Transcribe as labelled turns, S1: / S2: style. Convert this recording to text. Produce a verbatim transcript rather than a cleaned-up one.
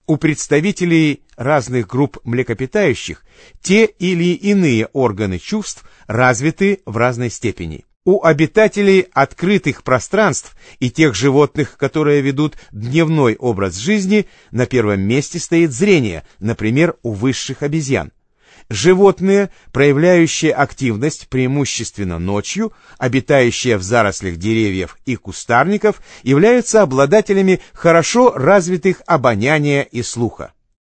S1: У представителей разных групп млекопитающих те или иные органы чувств развиты в разной степени. У обитателей открытых пространств и тех животных, которые ведут дневной образ жизни, на первом месте стоит зрение, например, у высших обезьян. Животные, проявляющие активность преимущественно ночью, обитающие в зарослях деревьев и кустарников, являются обладателями хорошо развитых обоняния и слуха.